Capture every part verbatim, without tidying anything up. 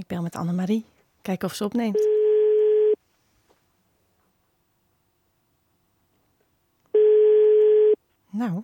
Ik bel met Annemarie. Kijken of ze opneemt. Nou.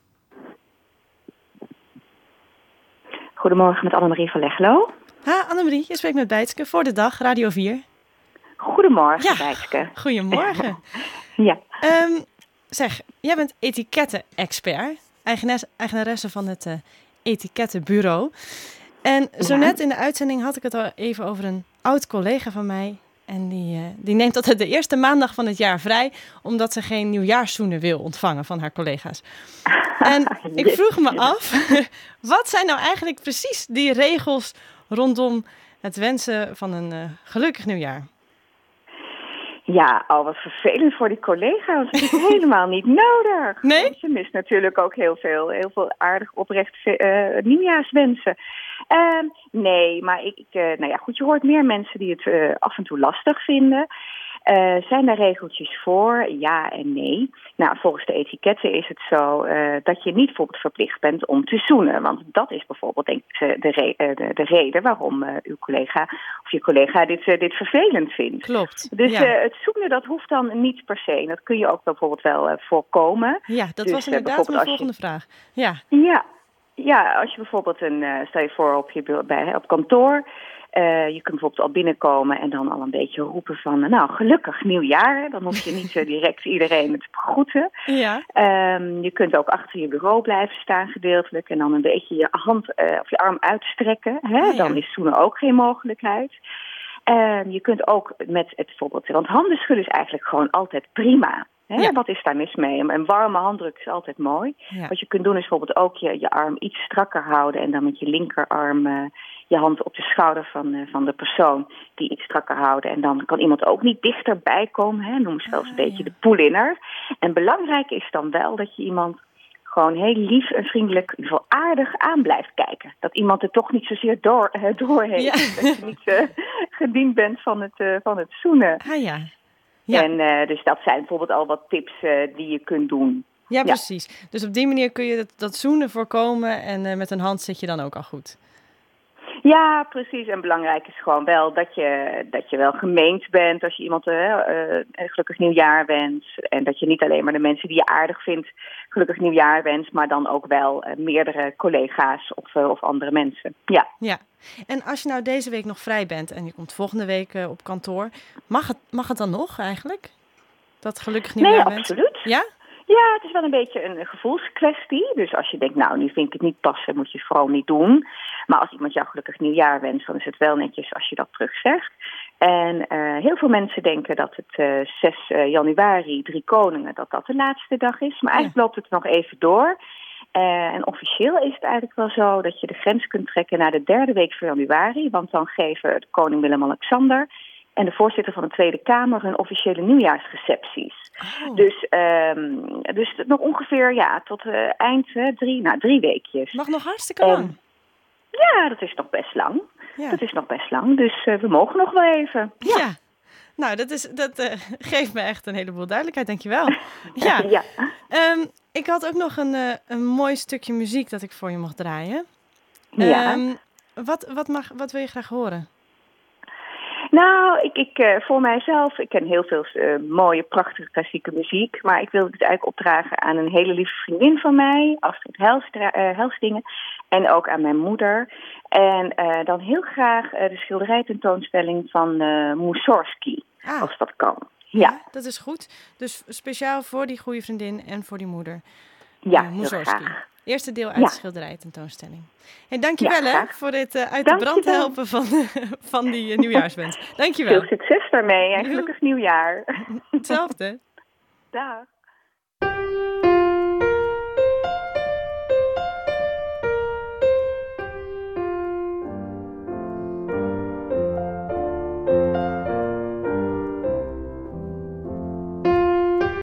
Goedemorgen met Annemarie van Leglo. Ha, Annemarie, je spreekt met Bijtske voor de dag, Radio vier. Goedemorgen, ja, Bijtske. Goedemorgen. ja. Um, zeg, jij bent etiketten-expert, eigenares, eigenaresse van het uh, etikettenbureau. En zo ja. net in de uitzending had ik het al even over een oud collega van mij. En die, uh, die neemt altijd de eerste maandag van het jaar vrij, omdat ze geen nieuwjaarszoenen wil ontvangen van haar collega's. En ik vroeg me af, wat zijn nou eigenlijk precies die regels rondom het wensen van een uh, gelukkig nieuwjaar? Ja, al wat vervelend voor die collega's. Dat is helemaal niet nodig. Nee? Want je mist natuurlijk ook heel veel, heel veel aardig oprecht uh, nieuwjaarswensen. Uh, nee, maar ik, ik uh, nou ja, goed, je hoort meer mensen die het uh, af en toe lastig vinden. Uh, zijn daar regeltjes voor? Ja en nee. Nou, volgens de etiketten is het zo uh, dat je niet bijvoorbeeld verplicht bent om te zoenen. Want dat is bijvoorbeeld denk ik de, re- uh, de, de reden waarom uh, uw collega of je collega dit, uh, dit vervelend vindt. Klopt. Dus ja. uh, het zoenen dat hoeft dan niet per se. Dat kun je ook bijvoorbeeld wel uh, voorkomen. Ja, dat dus, was inderdaad uh, mijn volgende je... vraag. Ja. Ja. Ja, als je bijvoorbeeld een, uh, stel je voor op je bij, op kantoor. Uh, je kunt bijvoorbeeld al binnenkomen en dan al een beetje roepen van, nou, gelukkig nieuwjaar. Dan hoef je niet uh, direct iedereen te begroeten. Ja. Um, je kunt ook achter je bureau blijven staan gedeeltelijk en dan een beetje je hand uh, of je arm uitstrekken. Hè? Ah, ja. Dan is zoenen ook geen mogelijkheid. Um, je kunt ook met het bijvoorbeeld, want handen schudden is eigenlijk gewoon altijd prima. Hè? Ja. Wat is daar mis mee? Een warme handdruk is altijd mooi. Ja. Wat je kunt doen is bijvoorbeeld ook je, je arm iets strakker houden en dan met je linkerarm uh, je hand op de schouder van, uh, van de persoon die iets strakker houden. En dan kan iemand ook niet dichterbij komen. Hè? Noemen ze wel eens een ah, beetje ja. de pull-inner. En belangrijk is dan wel dat je iemand gewoon heel lief en vriendelijk, in ieder geval aardig aan blijft kijken. Dat iemand er toch niet zozeer door, uh, door heeft. Ja. Dat je niet uh, gediend bent van het, uh, van het zoenen. Ah ja. Ja. En uh, dus dat zijn bijvoorbeeld al wat tips uh, die je kunt doen. Ja, precies. Ja. Dus op die manier kun je dat, dat zoenen voorkomen en uh, met een hand zit je dan ook al goed. Ja, precies. En belangrijk is gewoon wel dat je, dat je wel gemeend bent als je iemand uh, uh, een gelukkig nieuwjaar wenst. En dat je niet alleen maar de mensen die je aardig vindt gelukkig nieuwjaar wenst, maar dan ook wel uh, meerdere collega's of, uh, of andere mensen. Ja. Ja. En als je nou deze week nog vrij bent en je komt volgende week uh, op kantoor, mag het, mag het dan nog eigenlijk? Dat gelukkig nieuwjaar Nee, wenst? absoluut. Ja? Ja, het is wel een beetje een gevoelskwestie. Dus als je denkt, nou, nu vind ik het niet passen, moet je het vooral niet doen. Maar als iemand jou gelukkig nieuwjaar wenst, dan is het wel netjes als je dat terugzegt. En uh, heel veel mensen denken dat het uh, zes januari, Drie Koningen, dat dat de laatste dag is. Maar eigenlijk ja. loopt het nog even door. Uh, en officieel is het eigenlijk wel zo dat je de grens kunt trekken naar de derde week van januari. Want dan geven de koning Willem-Alexander en de voorzitter van de Tweede Kamer hun officiële nieuwjaarsrecepties. Oh. Dus, um, dus nog ongeveer ja, tot uh, eind uh, drie, nou, drie weekjes. Mag nog hartstikke lang. Um, ja, dat is nog best lang. Ja. Dat is nog best lang, dus uh, we mogen nog wel even. Ja, ja. Nou, dat, is, dat uh, geeft me echt een heleboel duidelijkheid, dankjewel. Ja. ja. Um, ik had ook nog een, uh, een mooi stukje muziek dat ik voor je mag draaien. Ja. Um, wat, wat, mag, wat wil je graag horen? Nou, ik, ik, uh, voor mijzelf, ik ken heel veel uh, mooie, prachtige klassieke muziek. Maar ik wil het eigenlijk opdragen aan een hele lieve vriendin van mij, Astrid Helstra- uh, Helsdingen. En ook aan mijn moeder. En uh, dan heel graag uh, de schilderijtentoonstelling van uh, Mussorgsky, ah. als dat kan. Ja. ja, dat is goed. Dus speciaal voor die goede vriendin en voor die moeder. Ja, uh, Mussorgsky. Eerste deel uit ja. de schilderijtentoonstelling. Hey, dankjewel ja, hè, voor dit uh, uit Dank de brand helpen van, van die uh, nieuwjaarswens. Dankjewel. Veel succes daarmee en gelukkig nieuwjaar. Hetzelfde. Dag.